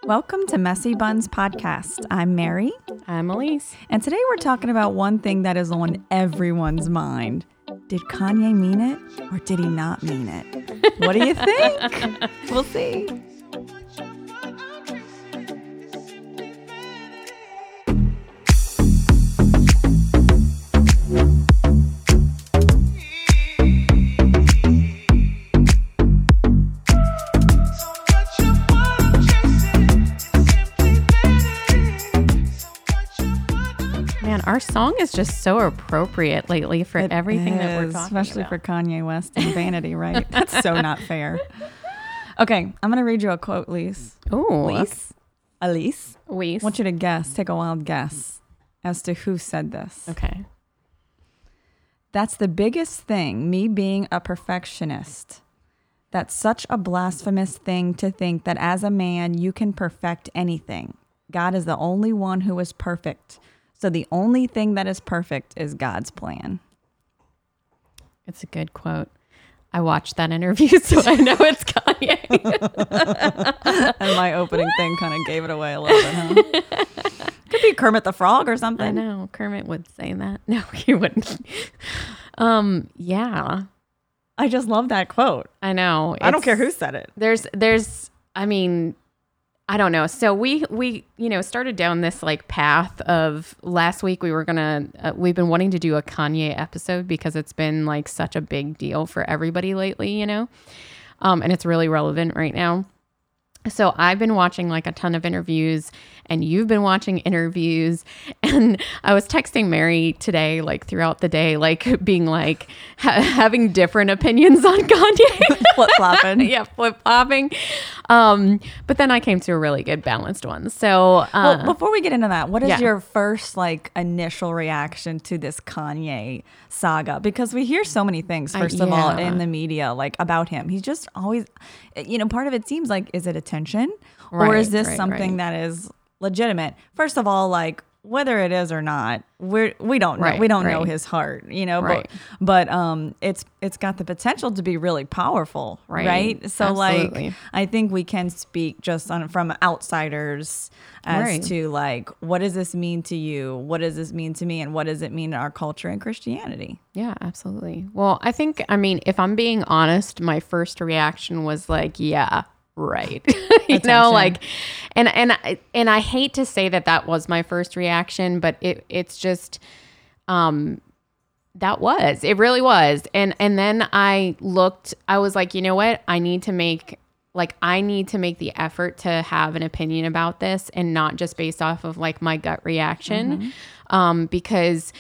Welcome to Messy Buns Podcast. I'm Mary. I'm Elise. And today we're talking about one thing that is on everyone's mind. Did Kanye mean it or did he not mean it? What do you think? We'll see. Our song is just so appropriate lately for everything that we're talking especially about. for Kanye West and Vanity, right? That's so not fair. Okay, I'm going to read you a quote, Lise. Ooh. Elise. I Elise. want you to guess, take a wild guess as to who said this. Okay. That's the biggest thing, me being a perfectionist. That's such a blasphemous thing to think that as a man, you can perfect anything. God is the only one who is perfect. So the only thing that is perfect is God's plan. It's a good quote. I watched that interview, so I know it's Kanye. And my opening thing kind of gave it away a little bit, huh? Could be Kermit the Frog or something. I know. Kermit would say that. No, he wouldn't. Yeah. I just love that quote. I know. I don't care who said it. I don't know. So we started down this like path of last week. We've been wanting to do a Kanye episode because it's been like such a big deal for everybody lately, and it's really relevant right now. So I've been watching like a ton of interviews and you've been watching interviews, and I was texting Mary today, like throughout the day, like being like having different opinions on Kanye. Flip-flopping. Yeah, flip-flopping. But then I came to a really good balanced one. So well, before we get into that, what is Yeah. your first like initial reaction to this Kanye saga? Because we hear so many things, first of all, in the media, like about him. He's just always, part of it seems like, is it attention? Or is this something that is legitimate? First of all, like whether it is or not, we don't know. We don't know his heart, but it's got the potential to be really powerful, right? So Absolutely. like I think we can speak just from outsiders as to like, what does this mean to you? What does this mean to me? And what does it mean to our culture and Christianity? Yeah, absolutely. Well, if I'm being honest, my first reaction was like, yeah, right. And I hate to say that was my first reaction, but it's just, it really was. And then I was like, you know what? I need to make the effort to have an opinion about this and not just based off of like my gut reaction. Because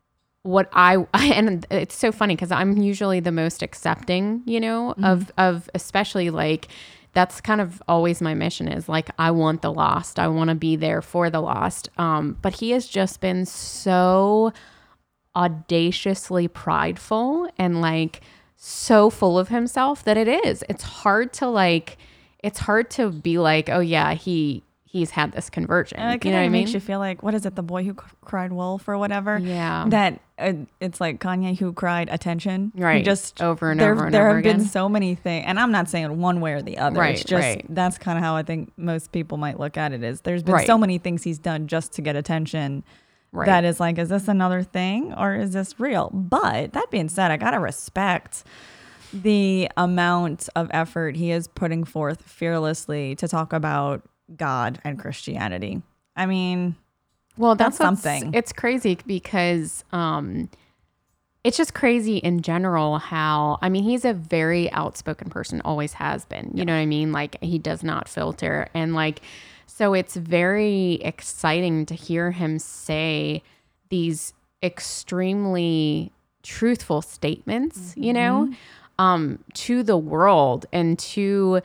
and it's so funny because I'm usually the most accepting, of especially like, that's kind of always my mission is like, I want the lost. I want to be there for the lost. But he has just been so audaciously prideful and like so full of himself that it's hard to be like, oh yeah, he's had this conversion. And it makes you feel like, what is it? The boy who cried wolf or whatever. Yeah. That it's like Kanye who cried attention. Right. Just over and over and there over have again. been so many things, and I'm not saying one way or the other. Right. It's just right. that's kind of how I think most people might look at it. Is there's been so many things he's done just to get attention. Right. That is like, is this another thing or is this real? But that being said, I gotta respect the amount of effort he is putting forth fearlessly to talk about God and Christianity. I mean, well, that's something. It's crazy because it's just crazy in general how, he's a very outspoken person, always has been. You know what I mean? Like, he does not filter. And like, so it's very exciting to hear him say these extremely truthful statements, to the world and to,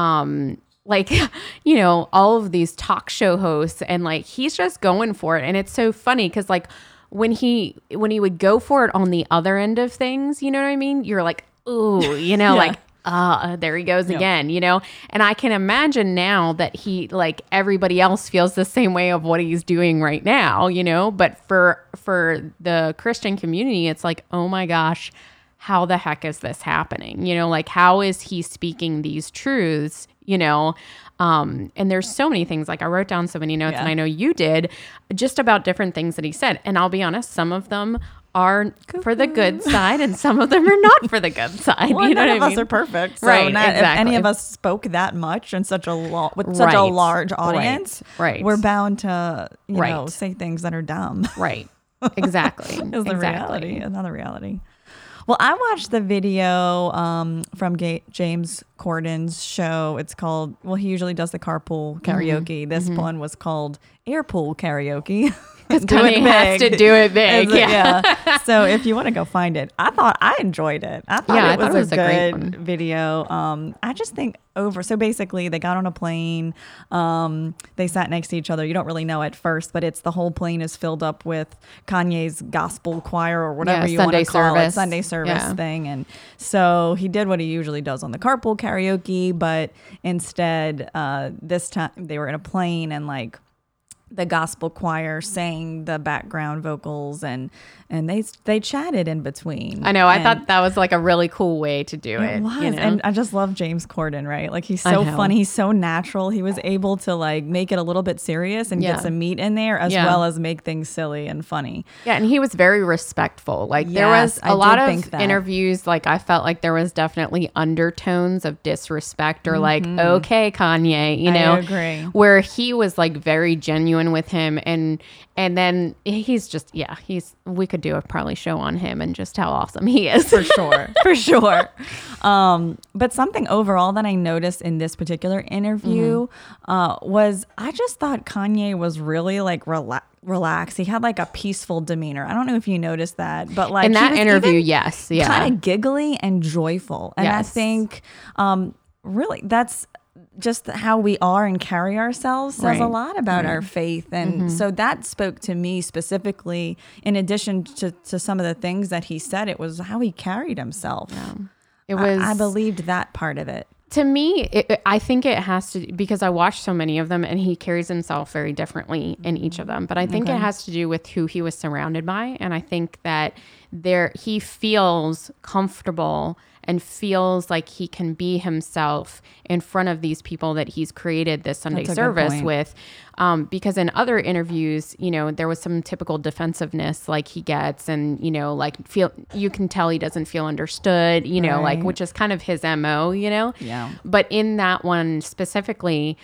all of these talk show hosts, and like, he's just going for it. And it's so funny because like when he would go for it on the other end of things, you know what I mean? You're like, ooh, like, there he goes again, and I can imagine now that he, like everybody else, feels the same way of what he's doing right now, but for the Christian community, it's like, oh my gosh, how the heck is this happening? Like, how is he speaking these truths And there's so many things, like I wrote down so many notes and I know you did, just about different things that he said. And I'll be honest, some of them are for the good side and some of them are not for the good side. Well, none of us are perfect. So if any of us spoke that much in such a such a large audience, we're bound to, say things that are dumb. Right. Exactly. Is the reality. Another reality. Well, I watched the video from James Corden's show. It's called, he usually does the carpool karaoke. This one was called Airpool Karaoke. Because Kanye has to do it big. Yeah. So if you want to go find it, I enjoyed it. I thought it was a good video. I just think so basically they got on a plane. They sat next to each other. You don't really know at first, but the whole plane is filled up with Kanye's gospel choir or whatever you want to call it. Sunday service thing. And so he did what he usually does on the carpool karaoke, but instead this time they were in a plane and the gospel choir sang the background vocals and they chatted in between. I know. I thought that was a really cool way to do it. It was. And I just love James Corden, right? He's so funny. He's so natural. He was able to make it a little bit serious and get some meat in there as well as make things silly and funny. Yeah. And he was very respectful. There was a lot of interviews. I felt like there was definitely undertones of disrespect or okay, Kanye, I agree. Where he was very genuine with him. And then he's just, we could do a probably show on him and just how awesome he is. For sure. For sure. But something overall that I noticed in this particular interview was I just thought Kanye was really relaxed. He had a peaceful demeanor. I don't know if you noticed that, but in that interview, kind of giggly and joyful. And I think really that's just how we are and carry ourselves says a lot about our faith. And so that spoke to me specifically, in addition to some of the things that he said, it was how he carried himself. Yeah. It was. I believed that part of it. To me, I think it has to, because I watched so many of them and he carries himself very differently in each of them. But I think it has to do with who he was surrounded by. And I think that he feels comfortable and feels like he can be himself in front of these people that he's created this Sunday service with. Because in other interviews, there was some typical defensiveness he gets and, you can tell he doesn't feel understood, which is kind of his MO, Yeah. But in that one specifically,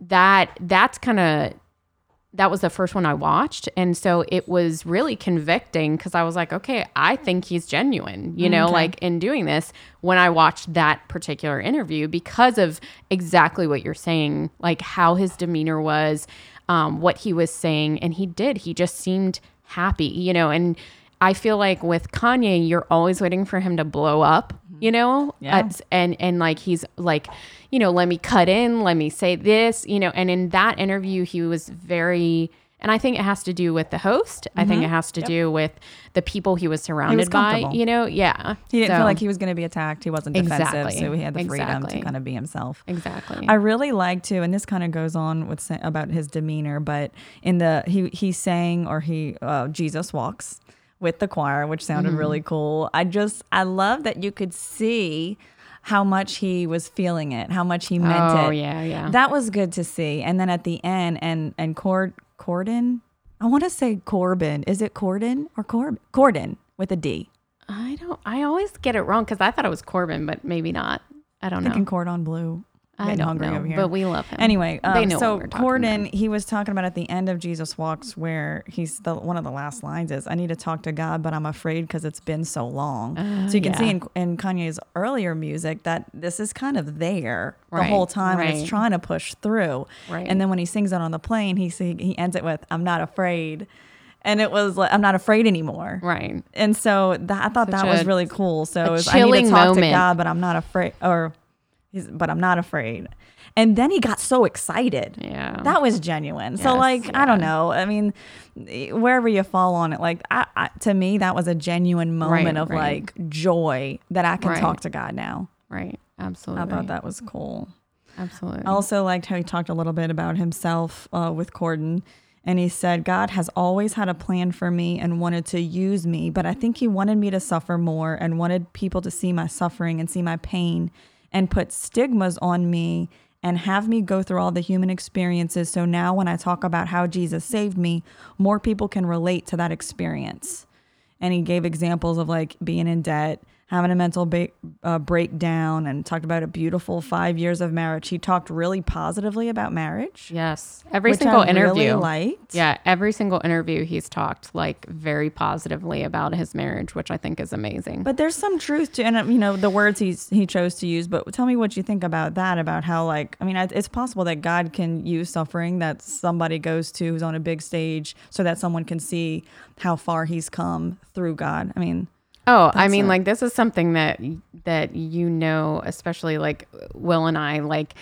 that was the first one I watched. And so it was really convicting because I was like, okay, I think he's genuine, in doing this when I watched that particular interview because of exactly what you're saying, how his demeanor was, what he was saying. And he just seemed happy, and I feel like with Kanye, you're always waiting for him to blow up, and he's let me cut in, let me say this, and in that interview, he was very, and I think it has to do with the host. I think it has to do with the people he was surrounded by, He didn't feel like he was going to be attacked. He wasn't defensive, so he had the freedom to kind of be himself. Exactly. I really like to, and this kind of goes on with about his demeanor, but he sang, or Jesus Walks with the choir, which sounded really cool. I love that you could see how much he was feeling it, how much he meant it. Oh, yeah. That was good to see. And then at the end, and Corden, I want to say Corbin. Is it Corden or Corden with a D? I always get it wrong because I thought it was Corbin, but maybe not. I don't know. Thinking Cordon Bleu. I don't know, but we love him. Anyway, they know so Corden, he was talking about at the end of Jesus Walks, where one of the last lines is, "I need to talk to God, but I'm afraid because it's been so long." So you can see in Kanye's earlier music that this is kind of there the whole time, and it's trying to push through. Right. And then when he sings it on the plane, he ends it with, "I'm not afraid." And it was I'm not afraid anymore. Right. And so I thought that was really cool. So I need to talk to God, but I'm not afraid, but I'm not afraid. And then he got so excited. Yeah. That was genuine. Yes, so I don't know. I mean, wherever you fall on it, to me, that was a genuine moment of joy that I can talk to God now. Right. Absolutely. I thought that was cool. Absolutely. I also liked how he talked a little bit about himself with Corden. And he said, God has always had a plan for me and wanted to use me, but I think he wanted me to suffer more and wanted people to see my suffering and see my pain and put stigmas on me and have me go through all the human experiences. So now when I talk about how Jesus saved me, more people can relate to that experience. And he gave examples of like being in debt, having a mental breakdown, and talked about a beautiful 5 years of marriage. He talked really positively about marriage. Yes. Every single interview. Really liked. Yeah. Every single interview he's talked like very positively about his marriage, which I think is amazing. But there's some truth to, and you know, the words he chose to use, but tell me what you think about that, about how like, I mean, it's possible that God can use suffering that somebody goes to who's on a big stage so that someone can see how far he's come through God. I mean, I mean, like, this is something that you know, especially like Will and I, like,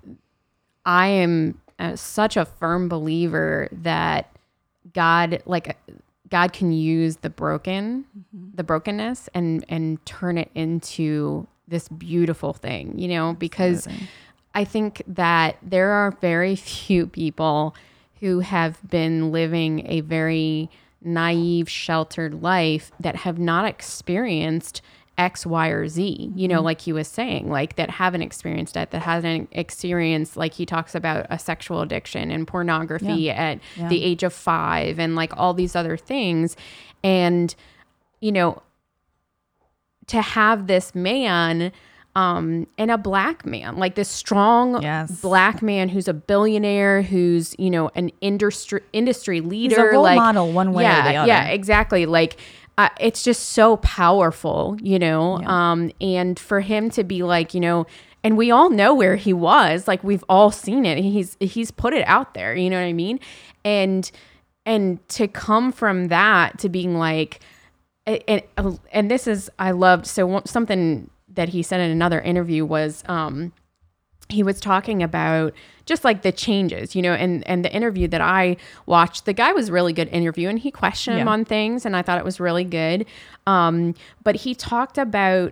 I am such a firm believer that God can use the brokenness and turn it into this beautiful thing, you know, because I think that there are very few people who have been living a very naive, sheltered life that have not experienced X, Y, or Z, you know, like he was saying, like that haven't experienced it, that hasn't experienced, like he talks about a sexual addiction and pornography at the age of 5 and like all these other things. And, you know, to have this man and a black man, like this strong black man who's a billionaire, who's, you know, an industry leader. He's a role like, model one way or the other. Yeah, exactly. Like, it's just so powerful, you know, and for him to be like, you know, and we all know where he was, like we've all seen it. He's put it out there, you know what I mean? And to come from that to being like, and this is, I loved, so something that he said in another interview was, he was talking about just like the changes, you know, and the interview that I watched, the guy was really good interview and he questioned him on things and I thought it was really good. But he talked about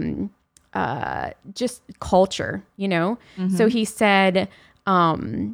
just culture, you know? So he said, I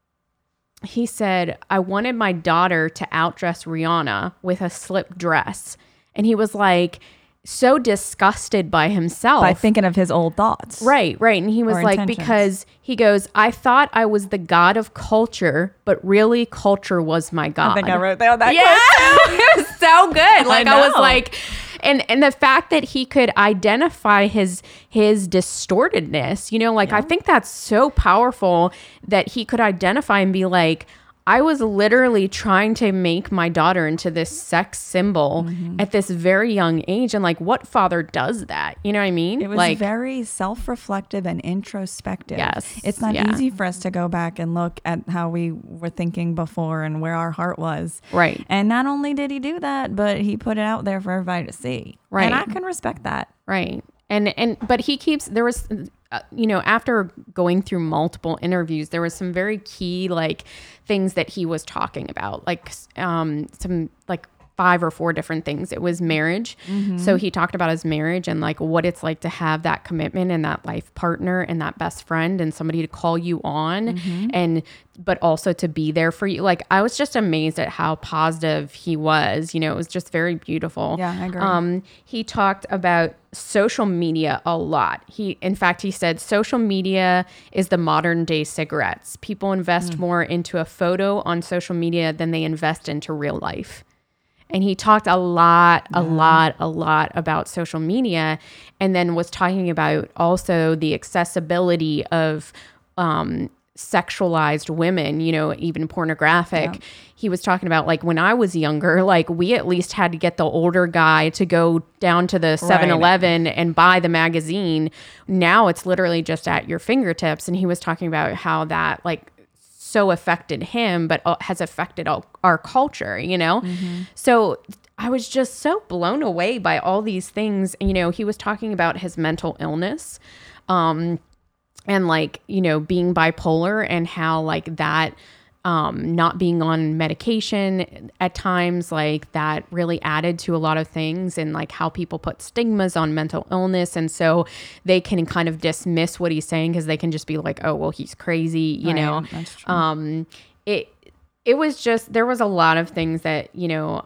wanted my daughter to outdress Rihanna with a slip dress. And he was like, so disgusted by himself. By thinking of his old thoughts. Right. And he was like, because he goes, I thought I was the god of culture, but really culture was my god. I think I wrote down that. Yeah. It was so good. Like I was like, and the fact that he could identify his distortedness, you know, like I think that's so powerful that he could identify and be like, I was literally trying to make my daughter into this sex symbol at this very young age. And like, what father does that? You know what I mean? It was like, very self-reflective and introspective. Yes. It's not easy for us to go back and look at how we were thinking before and where our heart was. Right. And not only did he do that, but he put it out there for everybody to see. Right. And I can respect that. Right. But he keeps, there was, you know, after going through multiple interviews, there was some very key like things that he was talking about, like some like 5 or 4 different things. It was marriage. So he talked about his marriage and like what it's like to have that commitment and that life partner and that best friend and somebody to call you on but also to be there for you. Like I was just amazed at how positive he was. You know, it was just very beautiful. Yeah, I agree. He talked about social media a lot. In fact, he said social media is the modern day cigarettes. People invest more into a photo on social media than they invest into real life. And he talked a lot about social media, and then was talking about also the accessibility of sexualized women, you know, even pornographic. Yeah. He was talking about like when I was younger, like we at least had to get the older guy to go down to the 7-Eleven and buy the magazine. Now it's literally just at your fingertips. And he was talking about how that like so affected him, but has affected our culture, you know? So I was just so blown away by all these things. You know, he was talking about his mental illness, and like, you know, being bipolar and how like that, not being on medication at times, like that really added to a lot of things, and like how people put stigmas on mental illness. And so they can kind of dismiss what he's saying because they can just be like, oh, well, he's crazy, you know? That's true. It was just, there was a lot of things that, you know,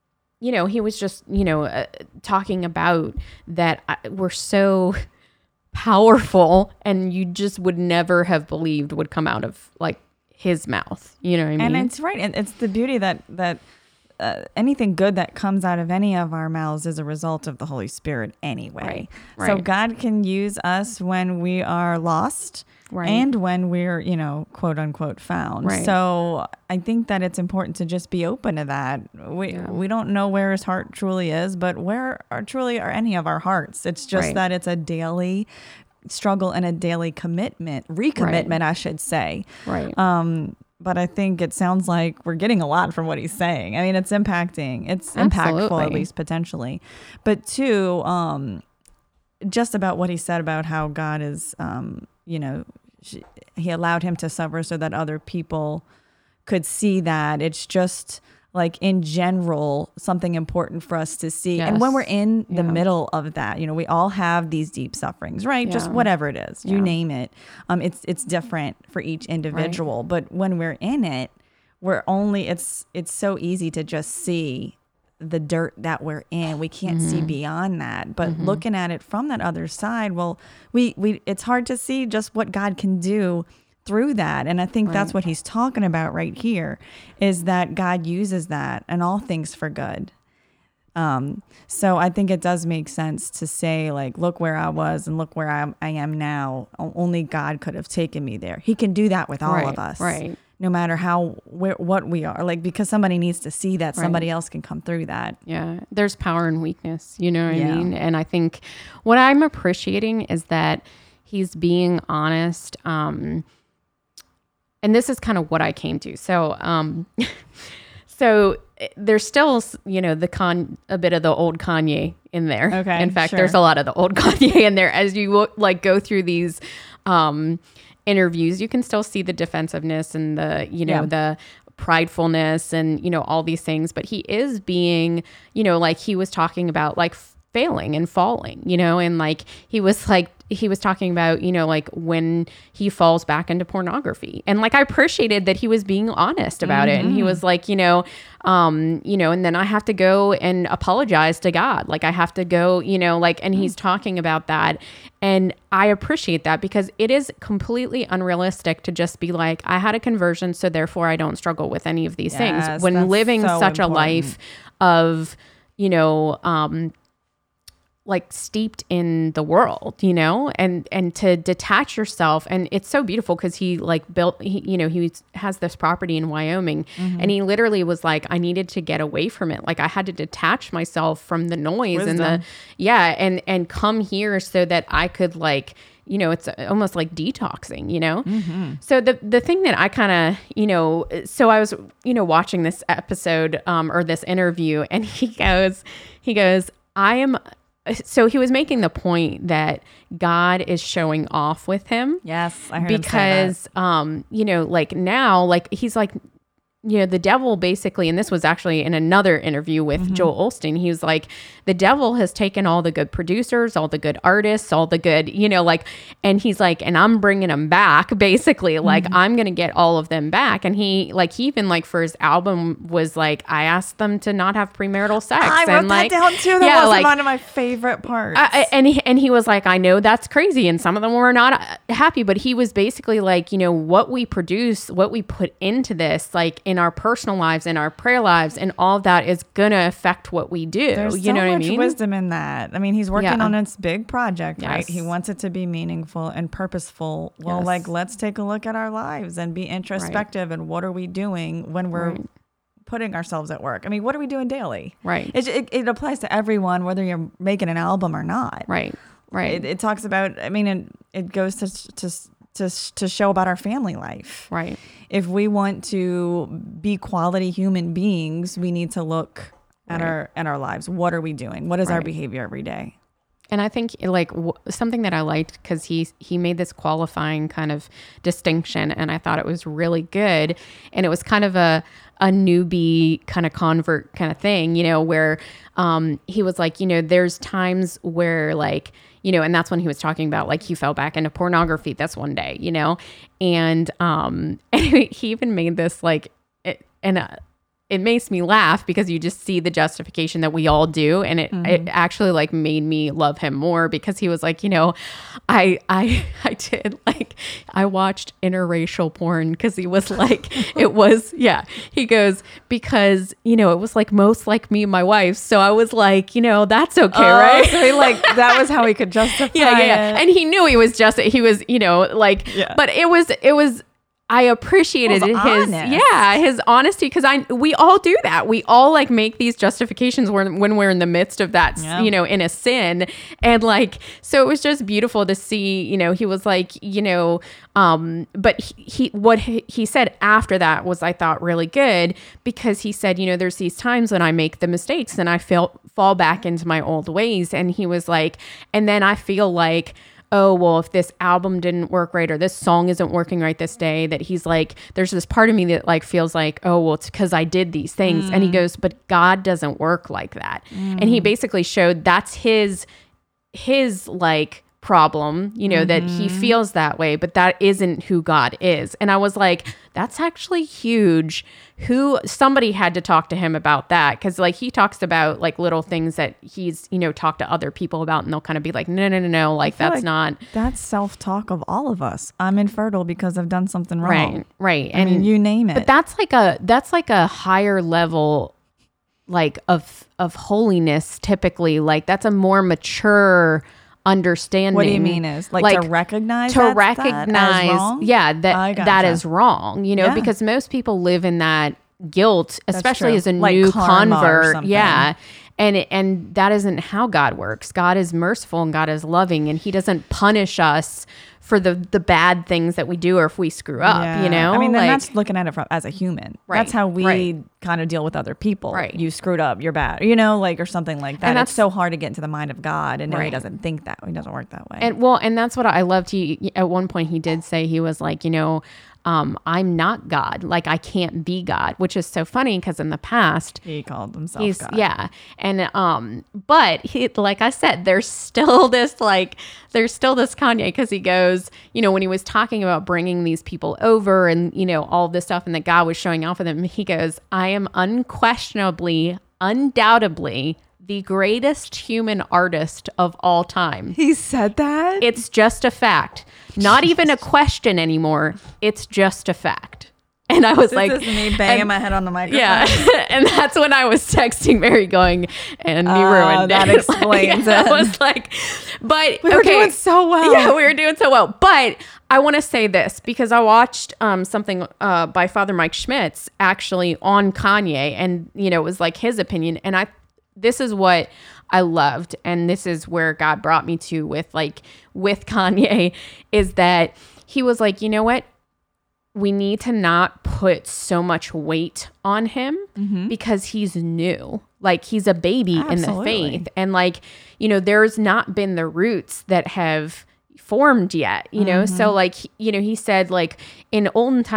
he was just, you know, talking about that were so powerful, and you just would never have believed would come out of like his mouth. You know what I mean? And it's right. And it's the beauty that anything good that comes out of any of our mouths is a result of the Holy Spirit anyway. Right. So God can use us when we are lost. Right. And when we're, quote unquote found. Right. So I think that it's important to just be open to that. We don't know where his heart truly is, but where truly are any of our hearts? It's just that it's a daily struggle and a daily recommitment, I should say. Right. But I think it sounds like we're getting a lot from what he's saying. I mean, it's impacting. It's impactful, at least potentially. But two, just about what he said about how God is, he allowed him to suffer so that other people could see that. It's just like in general, something important for us to see. Yes. And when we're in the middle of that, we all have these deep sufferings, right? Just whatever it is, you name it. It's different for each individual, but when we're in it, it's so easy to just see the dirt that we're in. We can't see beyond that, but looking at it from that other side, well, it's hard to see just what God can do through that. And I think that's what he's talking about right here, is that God uses that and all things for good. So I think it does make sense to say, like, look where I was and look where I am now. Only God could have taken me there. He can do that with all of us. Right. No matter what we are, like, because somebody needs to see that somebody else can come through that. Yeah. There's power in weakness, you know what I mean? And I think what I'm appreciating is that he's being honest. And this is kind of what I came to. So, so there's still, a bit of the old Kanye in there. Okay. In fact, there's a lot of the old Kanye in there. As you go through these, interviews, you can still see the defensiveness and the, the pridefulness and, all these things, but he is being, like he was talking about like failing and falling, and like he was talking about, like when he falls back into pornography, and like I appreciated that he was being honest about it, and he was like, and then I have to go and apologize to God, like I have to go, and he's talking about that, and I appreciate that because it is completely unrealistic to just be like, I had a conversion, so therefore I don't struggle with any of these things, when living such a life of, like steeped in the world, and to detach yourself. And it's so beautiful because he like he has this property in Wyoming, and he literally was like, I needed to get away from it. Like I had to detach myself from the noise and come here so that I could like, it's almost like detoxing, So the thing that I kind of, so I was, watching this episode, or this interview, and he goes, so he was making the point that God is showing off with him. Yes, I heard because, him say that. like now, like he's like, the devil basically, and this was actually in another interview with Joel Osteen, he was like, the devil has taken all the good producers, all the good artists, all the good, and he's like, and I'm bringing them back, basically, like I'm going to get all of them back. And he even like for his album was like, I asked them to not have premarital sex. I wrote that down too. That was one of my favorite parts. And he was like, I know that's crazy. And some of them were not happy, but he was basically like, what we produce, what we put into this, like in our personal lives, in our prayer lives, and all of that is going to affect what we do. There's you know what I mean? Wisdom in that. I mean, he's working on this big project, right? He wants it to be meaningful and purposeful. Well, like, let's take a look at our lives and be introspective. And what are we doing when we're putting ourselves at work? I mean, what are we doing daily? Right. It applies to everyone, whether you're making an album or not. Right. It talks about, I mean, it goes to show about our family life. Right. If we want to be quality human beings, we need to look at our lives. What are we doing? What is our behavior every day? And I think like something that I liked, because he made this qualifying kind of distinction, and I thought it was really good. And it was kind of a newbie kind of convert kind of thing, where he was like, there's times where like, and that's when he was talking about like he fell back into pornography this one day, and he even made this like, it makes me laugh because you just see the justification that we all do. And it actually like made me love him more because he was like, you know, I did like, I watched interracial porn because he was like, it was, yeah. He goes, because, you know, it was like most like me and my wife. So I was like, you know, that's okay, right? So he like, that was how he could justify it. And he knew he was he was, you know, like, but it was, I appreciated his honesty because we all do that. We all like make these justifications when we're in the midst of that, you know, in a sin. And like, so it was just beautiful to see, you know, he was like, you know, but what he said after that was, I thought, really good because he said, you know, there's these times when I make the mistakes and I fall back into my old ways. And he was like, and then I feel like, oh, well, if this album didn't work right or this song isn't working right this day, that he's like, there's this part of me that like feels like, oh, well, it's because I did these things. And he goes, but God doesn't work like that. And he basically showed that's his like problem, you know, that he feels that way, but that isn't who God is. And I was like, that's actually huge. Somebody had to talk to him about that because like he talks about like little things that he's, you know, talked to other people about and they'll kind of be like, no, like that's not. That's self-talk of all of us. I'm infertile because I've done something wrong. Right. I mean, you name it. But that's like a higher level like of holiness typically. Like that's a more mature understanding. What do you mean is like to recognize that as wrong? That is wrong, you know, because most people live in that guilt, especially as a like new convert. Yeah. And that isn't how God works. God is merciful and God is loving and he doesn't punish us for the bad things that we do or if we screw up, you know? I mean, then that's looking at it as a human. Right. That's how we kind of deal with other people. Right. You screwed up, you're bad, you know, like, or something like that. And it's so hard to get into the mind of God and he doesn't think that. He doesn't work that way. And that's what I loved. At one point he did say, he was like, you know, I'm not God. Like I can't be God, which is so funny because in the past he called himself God. Yeah. And, but he, like I said, there's still this Kanye because he goes, you know, when he was talking about bringing these people over and, you know, all this stuff and that God was showing off of them, he goes, I am undoubtedly the greatest human artist of all time. He said that? It's just a fact. Not even a question anymore. It's just a fact. And I was this is me banging my head on the microphone. Yeah. And that's when I was texting Mary going, and you ruined that it. Explains it. I was like, but we were doing so well. Yeah, we were doing so well. But I want to say this because I watched something by Father Mike Schmitz actually on Kanye. And, you know, it was like his opinion. And this is what I loved. And this is where God brought me to with Kanye is that he was like, you know what? We need to not put so much weight on him because he's new. Like he's a baby in the faith. And like, you know, there's not been the roots that have formed yet, you know? So like, you know, he said like in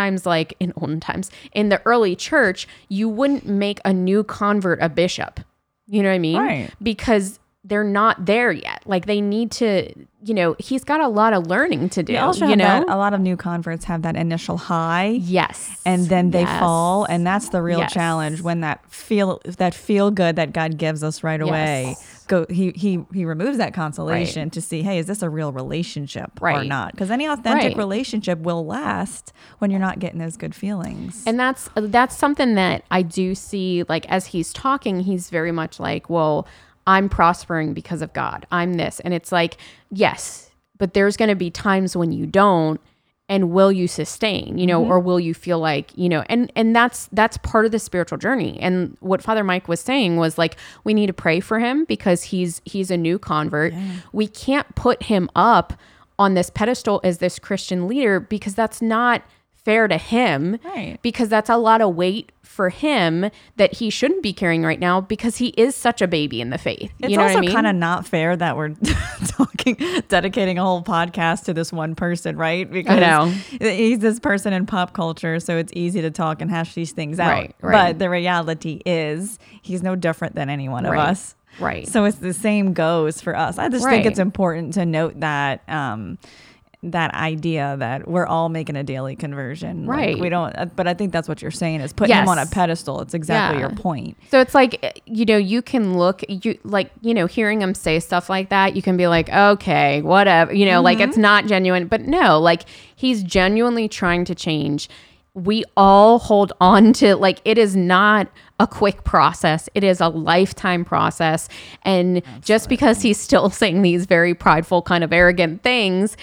the early church, you wouldn't make a new convert a bishop. You know what I mean? Right. Because they're not there yet. Like they need to, you know, he's got a lot of learning to do. You also have that, a lot of new converts have that initial high. Yes. And then they fall. And that's the real challenge when that feel good that God gives us right away. He removes that consolation to see, hey, is this a real relationship or not? Because any authentic relationship will last when you're not getting those good feelings. And that's something that I do see, like as he's talking, he's very much like, well, I'm prospering because of God. I'm this. And it's like, yes, but there's going to be times when you don't. And will you sustain, you know, or will you feel like, you know, and that's part of the spiritual journey. And what Father Mike was saying was like, we need to pray for him because he's a new convert. Yeah. We can't put him up on this pedestal as this Christian leader because that's not fair to him, because that's a lot of weight for him that he shouldn't be carrying right now because he is such a baby in the faith. It's you know also what I mean? Kind of not fair that we're dedicating a whole podcast to this one person, right? Because he's this person in pop culture, so it's easy to talk and hash these things out. Right. But the reality is he's no different than any one of us. Right. So it's the same goes for us. I just think it's important to note that that idea that we're all making a daily conversion. Right. Like we don't, but I think that's what you're saying is putting him on a pedestal. It's exactly your point. So it's like, you can look, hearing him say stuff like that, you can be like, okay, whatever, like it's not genuine, but no, like he's genuinely trying to change. We all hold on to, like, it is not a quick process. It is a lifetime process. And just because he's still saying these very prideful, kind of arrogant things,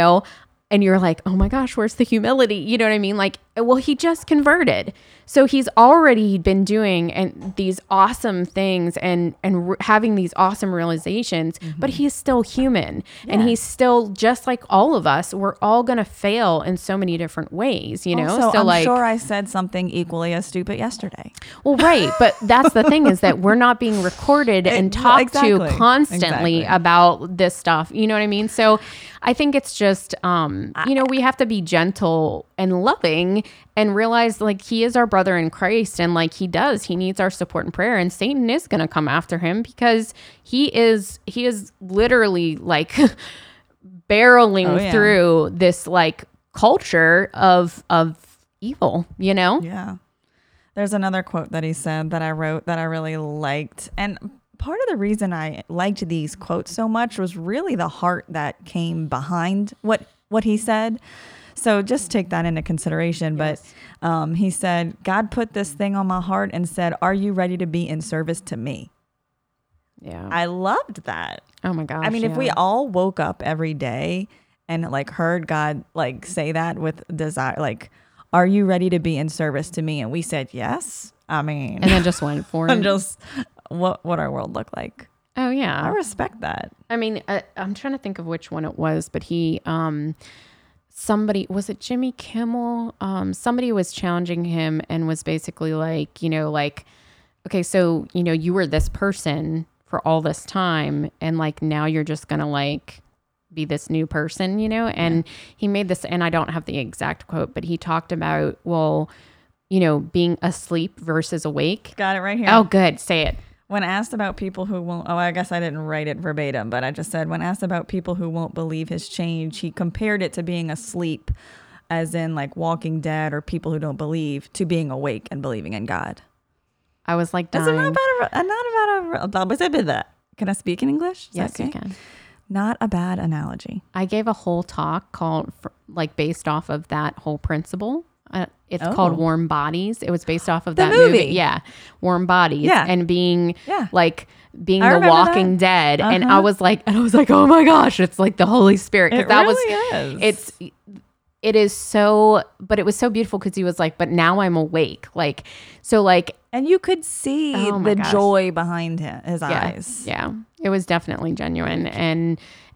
and you're like, oh my gosh, where's the humility? You know what I mean? Like, well, he just converted. So he's already been doing these awesome things and having these awesome realizations, but he's still human. Yeah. And he's still just like all of us. We're all going to fail in so many different ways, Also, so I'm sure I said something equally as stupid yesterday. Well, right. But that's the thing, is that we're not being recorded and talked to constantly about this stuff. You know what I mean? So I think it's just, we have to be gentle and loving and realize, like, he is our brother in Christ, and like he needs our support and prayer, and Satan is going to come after him because he is literally like barreling through this like culture of evil, Yeah. There's another quote that he said that I wrote that I really liked. And part of the reason I liked these quotes so much was really the heart that came behind what he said. So just take that into consideration. Yes. But he said, God put this thing on my heart and said, are you ready to be in service to me? Yeah. I loved that. Oh my gosh. I mean, if we all woke up every day and like heard God like say that with desire, like, are you ready to be in service to me? And we said, yes. I mean, and then just went for it. And just what our world looked like. Oh yeah. I respect that. I mean, I'm trying to think of which one it was, but he, somebody, was it Jimmy Kimmel? Somebody was challenging him and was basically like, okay, so, you were this person for all this time, and like, now you're just going to like be this new person, and he made this, and I don't have the exact quote, but he talked about, being asleep versus awake. Got it right here. Oh, good. Say it. When asked about people who won't, I guess I didn't write it verbatim, but I just said, when asked about people who won't believe his change, he compared it to being asleep, as in like Walking Dead, or people who don't believe, to being awake and believing in God. I was like, dying. That's not about a, can I speak in English? Yes, you can. Not a bad analogy. I gave a whole talk based off of that whole principle. It's called Warm Bodies. It was based off of that movie. Yeah. Warm Bodies. Yeah. And being being the Walking Dead. And I was like, oh my gosh, it's like the Holy Spirit. It that really is. It is so, but it was so beautiful because he was like, but now I'm awake. Like, so like. And you could see the joy behind his eyes. Yeah. It was definitely genuine. And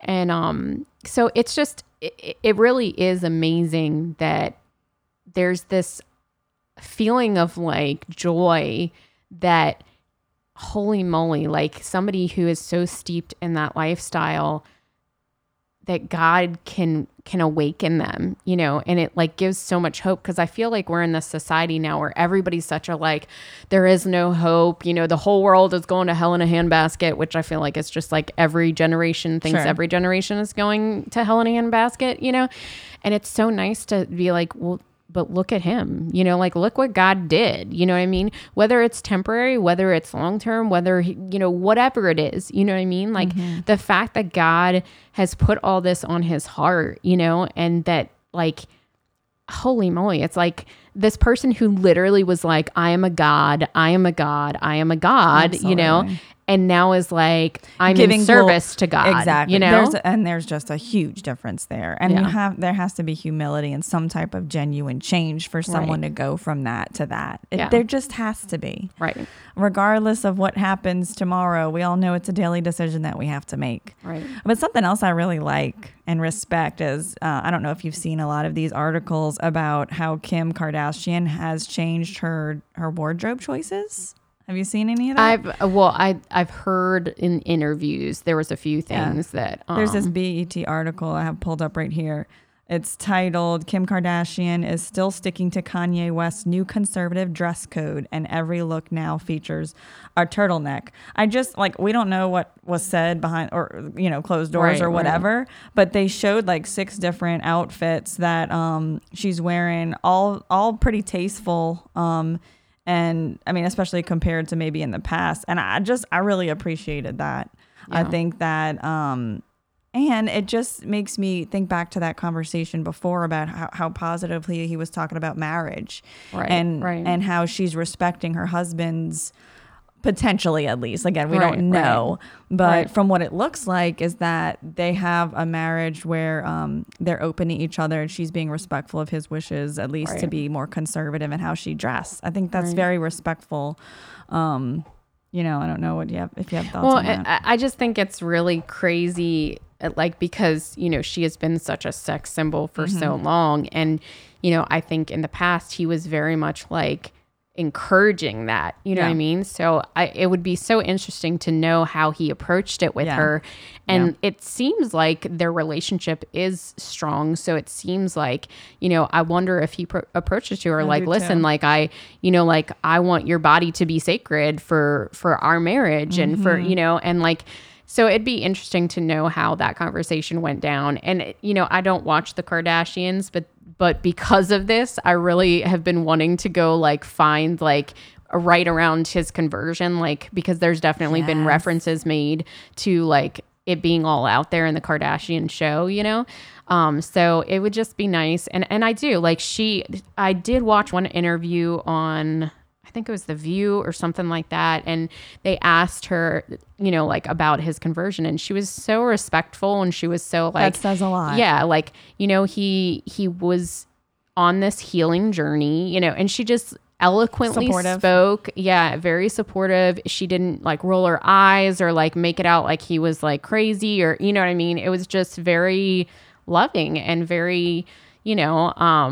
so it's just, it really is amazing that there's this feeling of like joy that, holy moly, like somebody who is so steeped in that lifestyle, that God can awaken them, and it like gives so much hope. Cause I feel like we're in this society now where everybody's such a like, there is no hope, the whole world is going to hell in a handbasket, which I feel like it's just like every generation thinks every generation is going to hell in a handbasket, and it's so nice to be like, well, but look at him, like, look what God did, you know what I mean? Whether it's temporary, whether it's long-term, whether, whatever it is, you know what I mean? Like the fact that God has put all this on his heart, and that like, holy moly, it's like this person who literally was like, I am a God, I am a God, I am a God, Absolutely. And now is like, I'm giving service to God. Exactly. There's just a huge difference there. And there has to be humility and some type of genuine change for someone to go from that to that. There just has to be. Right. Regardless of what happens tomorrow, we all know it's a daily decision that we have to make. Right. But something else I really like and respect is, I don't know if you've seen a lot of these articles about how Kim Kardashian has changed her wardrobe choices. Have you seen any of that? I've heard in interviews, there was a few things that. There's this BET article I have pulled up right here. It's titled, Kim Kardashian is still sticking to Kanye West's new conservative dress code, and every look now features a turtleneck. I just, like, we don't know what was said behind, or, you know, closed doors or whatever, but they showed like 6 different outfits that she's wearing, all pretty tasteful. And I mean, especially compared to maybe in the past. And I really appreciated that. Yeah. I think that, and it just makes me think back to that conversation before about how positively he was talking about marriage, and how she's respecting her husband's, potentially, at least. Again, we don't know, but from what it looks like is that they have a marriage where they're open to each other, and she's being respectful of his wishes, at least to be more conservative in how she dressed. I think that's very respectful. You know, I don't know if you have thoughts on that. I just think it's really crazy, like, because, you know, she has been such a sex symbol for so long. And, you know, I think in the past he was very much like encouraging that, you know what I mean? So it would be so interesting to know how he approached it with her. And it seems like their relationship is strong. So it seems like, you know, I wonder if he approaches to her like, listen, like I want your body to be sacred for our marriage and for, you know, and like, so it'd be interesting to know how that conversation went down. And, you know, I don't watch the Kardashians, but because of this, I really have been wanting to go like find like right around his conversion, like, because there's definitely been references made to like it being all out there in the Kardashian show, you know? So it would just be nice. And I do like I did watch one interview on, I think it was The View or something like that. And they asked her, you know, like about his conversion, and she was so respectful, and she was so like, that says a lot. Yeah. Like, you know, he was on this healing journey, you know, and she just eloquently spoke. Yeah. Very supportive. She didn't like roll her eyes or like make it out like he was like crazy, or, you know what I mean? It was just very loving and very, you know,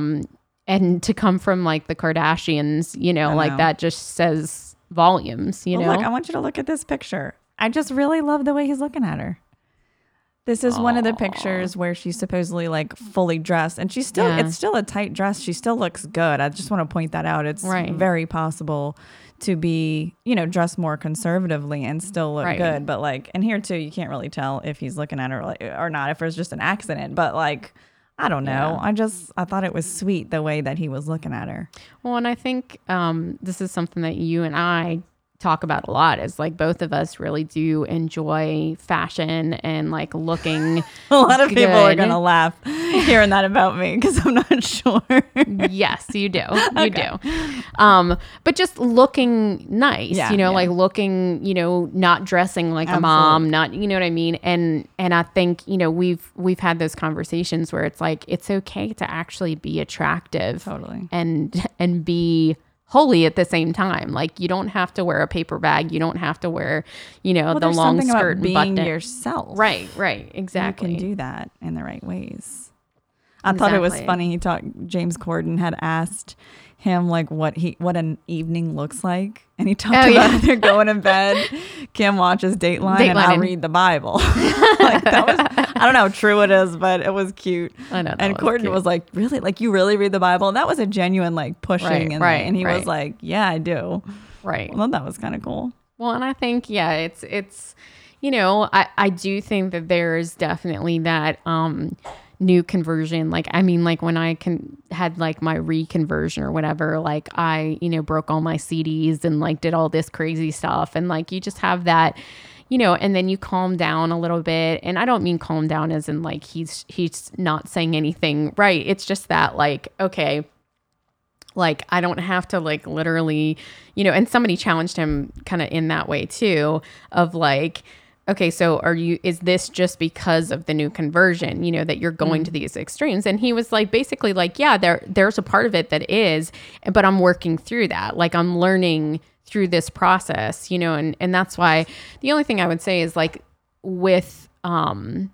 and to come from like the Kardashians, you know, like that just says volumes, you know? Look, I want you to look at this picture. I just really love the way he's looking at her. This is one of the pictures where she's supposedly like fully dressed, and she's still, it's still a tight dress. She still looks good. I just want to point that out. It's very possible to be, you know, dressed more conservatively and still look good. But like, and here too, you can't really tell if he's looking at her or not, if it's just an accident, but like, I don't know. I thought it was sweet the way that he was looking at her. Well, and I think this is something that you and I talk about a lot, is like both of us really do enjoy fashion and like looking a lot of people are gonna laugh hearing that about me because I'm not sure. Yes, you do. You do. But just looking nice, you know, like looking, you know, not dressing like a mom, not, you know what I mean? And I think, you know, we've had those conversations where it's like, it's okay to actually be attractive and be holy at the same time. Like, you don't have to wear a paper bag. You don't have to wear, you know, the long skirt and button. Being yourself. Right, exactly. You can do that in the right ways. I thought it was funny. James Corden had asked him like what an evening looks like, and he talked about they're going to bed. Kim watches Dateline and I read the Bible. Like, that was, I don't know how true it is, but it was cute. I know. And Corden was like, really? Like, you really read the Bible? And that was a genuine like pushing, and he was like, yeah, I do. Right. Well, that was kind of cool. Well, and I think it's you know, I do think that there's definitely that new conversion. Like, I mean, like when I had like my reconversion or whatever, like I, you know, broke all my CDs and like did all this crazy stuff, and like you just have that, you know, and then you calm down a little bit. And I don't mean calm down as in like he's not saying anything right. It's just that like, okay, like I don't have to like literally, you know, and somebody challenged him kind of in that way too, of like, okay, so is this just because of the new conversion, you know, that you're going to these extremes? And he was like, basically like, yeah, there's a part of it that is, but I'm working through that. Like, I'm learning through this process, you know, and that's why the only thing I would say is like with the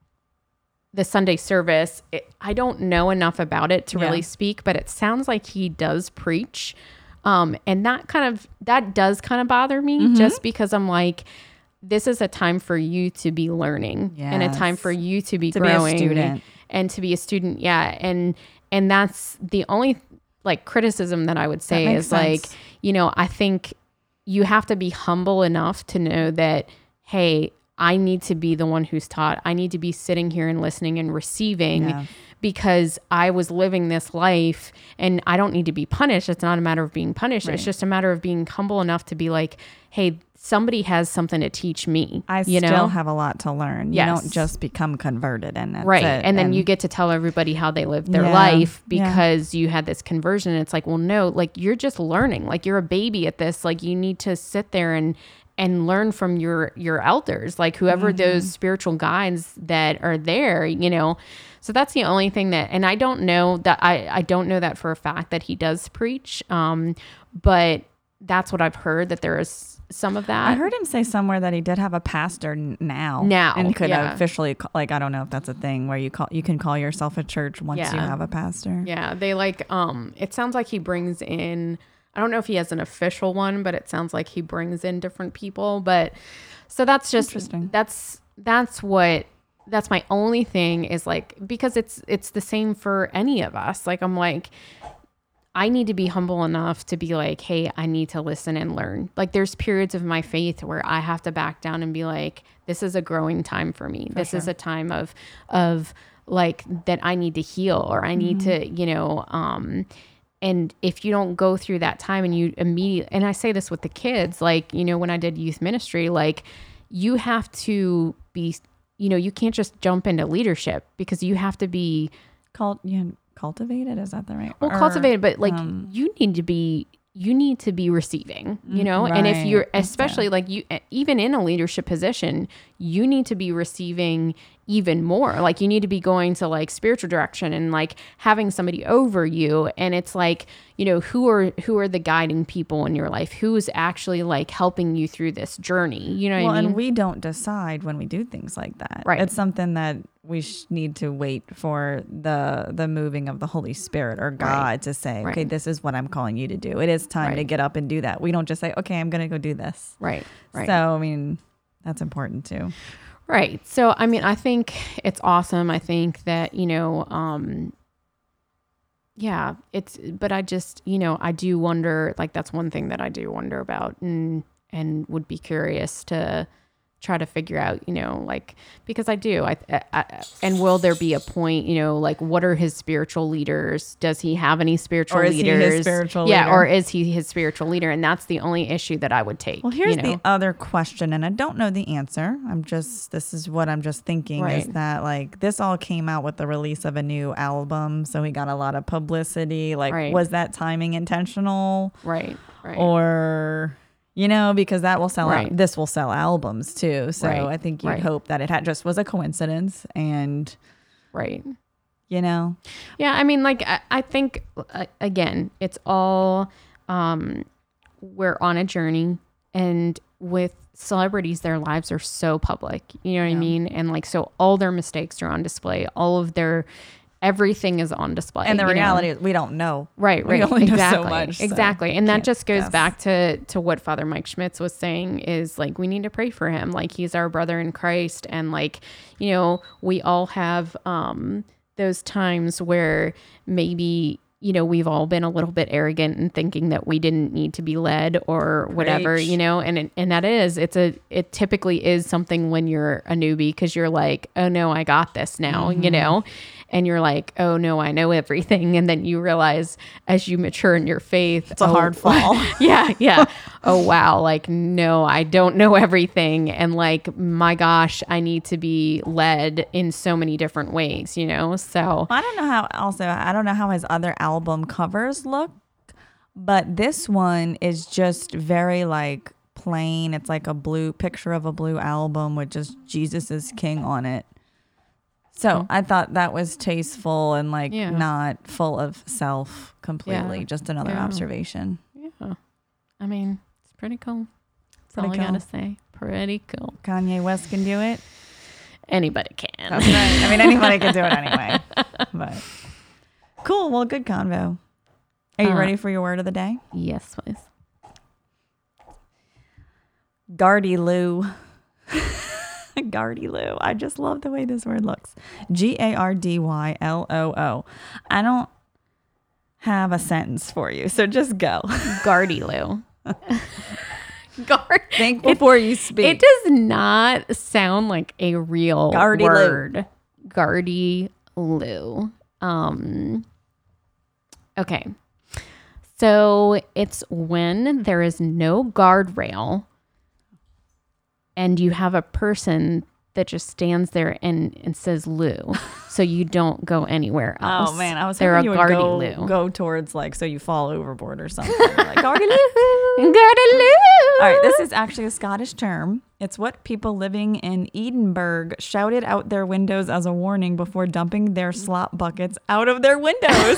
Sunday service, I don't know enough about it to really speak, but it sounds like he does preach. And that does kind of bother me, just because I'm like, this is a time for you to be learning and a time for you to be growing. Be a student. and to be a student. Yeah. And that's the only like criticism that I would say is sense. Like, I think you have to be humble enough to know that, hey, I need to be the one who's taught. I need to be sitting here and listening and receiving because I was living this life and I don't need to be punished. It's not a matter of being punished. Right. It's just a matter of being humble enough to be like, hey, somebody has something to teach me. I still have a lot to learn. Yes. You don't just become converted and that's right. it. And then you get to tell everybody how they lived their life because you had this conversion. And it's like, well, no, like you're just learning. Like you're a baby at this. Like you need to sit there and learn from your elders, like whoever those spiritual guides that are there, So that's the only thing that, and I don't know that I don't know that for a fact that he does preach. But that's what I've heard, that there is some of that. I heard him say somewhere that he did have a pastor now and could officially, like, I don't know if that's a thing where you can call yourself a church once you have a pastor. Yeah. They like, it sounds like he brings in, I don't know if he has an official one, but it sounds like he brings in different people. But so that's just interesting. That's my only thing is like, because it's the same for any of us. Like, I'm like, I need to be humble enough to be like, hey, I need to listen and learn. Like there's periods of my faith where I have to back down and be like, this is a growing time for me. This is a time of like that I need to heal, or I need to, and if you don't go through that time and you immediately, and I say this with the kids, like, when I did youth ministry, like you have to be, you can't just jump into leadership because you have to be cultivated. Is that the right word? Well, cultivated, but like you need to be receiving, right. And if you're, especially like you, even in a leadership position, you need to be receiving even more. Like you need to be going to like spiritual direction and like having somebody over you. And it's like, who are the guiding people in your life? Who is actually like helping you through this journey? You know what I mean? And we don't decide when we do things like that. Right. It's something that we need to wait for the moving of the Holy Spirit or God to say, okay, this is what I'm calling you to do. It is time to get up and do that. We don't just say, okay, I'm going to go do this. Right. So, I mean, that's important too. Right. So, I mean, I think it's awesome. I think that, but I just, I do wonder, like, that's one thing that I do wonder about and would be curious to try to figure out, like, because I do, and will there be a point, like, what are his spiritual leaders? Does he have any spiritual leaders? He his spiritual leader? Or is he his spiritual leader? And that's the only issue that I would take. Well, here's the other question, and I don't know the answer. This is what I'm just thinking is that, like, this all came out with the release of a new album, so he got a lot of publicity. Like, was that timing intentional? Right. Or... because that will sell out. This will sell albums too. So I think you'd hope that it just was a coincidence and Yeah. I mean, like, I think again, it's all, we're on a journey, and with celebrities, their lives are so public, you know what I mean? And like, so all their mistakes are on display, everything is on display. And the reality is we don't know. Right. We only know so much. Exactly. And that just goes back to what Father Mike Schmitz was saying is like, we need to pray for him. Like he's our brother in Christ. And like, we all have those times where maybe, we've all been a little bit arrogant and thinking that we didn't need to be led or whatever, and that is, it typically is something when you're a newbie, because you're like, oh no, I got this now, and you're like, oh no, I know everything. And then you realize as you mature in your faith, it's a hard fall. Yeah. Oh wow. Like, no, I don't know everything. And like, my gosh, I need to be led in so many different ways, so. I don't know how his other album covers look, but this one is just very like plain. It's like a blue picture of a blue album with just Jesus is King on it. So I thought that was tasteful and like not full of self completely. Yeah. Just another observation. Yeah. I mean, it's pretty cool. That's all I gotta say. Pretty cool. Kanye West can do it. Anybody can. That's right. I mean, anybody can do it anyway. But cool. Well, good convo. Are you ready for your word of the day? Yes, please. Gardy Lou. Gardy Lou. I just love the way this word looks. Gardyloo. I don't have a sentence for you, so just go. Gardy Lou. Think before you speak. It does not sound like a real Gardy word. Lou. Gardy Lou. Okay. So it's when there is no guardrail and you have a person that just stands there and says Lou, so you don't go anywhere else. Oh man, I was They're hoping a you would Gardy Lou. go towards like so you fall overboard or something. Like Gardy Lou. Gardy Lou. All right, this is actually a Scottish term. It's what people living in Edinburgh shouted out their windows as a warning before dumping their slop buckets out of their windows.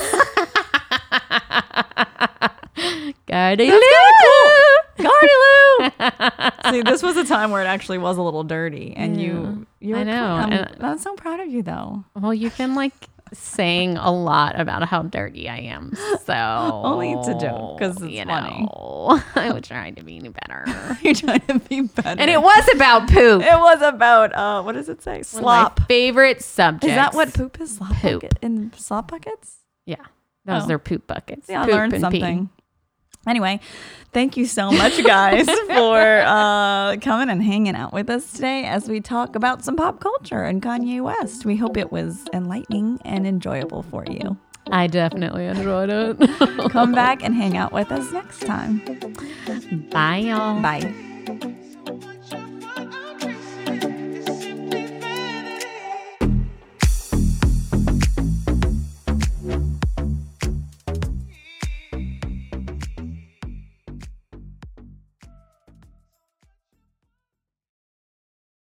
Gardy Lou. Cool. Gardy Lou. See, this was a time where it actually was a little dirty, and you were I know. I'm so proud of you, though. Well, you've been like saying a lot about how dirty I am, so only it's a joke because it's funny. I was trying to be better. You're trying to be better, and it was about poop. It was about what does it say? Slop. My favorite subject. Is that what poop is? Slop Poop. In slop buckets? Yeah, those are their poop buckets. Yeah, poop I learned and something. Anyway, thank you so much, guys, for coming and hanging out with us today as we talk about some pop culture and Kanye West. We hope it was enlightening and enjoyable for you. I definitely enjoyed it. Come back and hang out with us next time. Bye, y'all. Bye.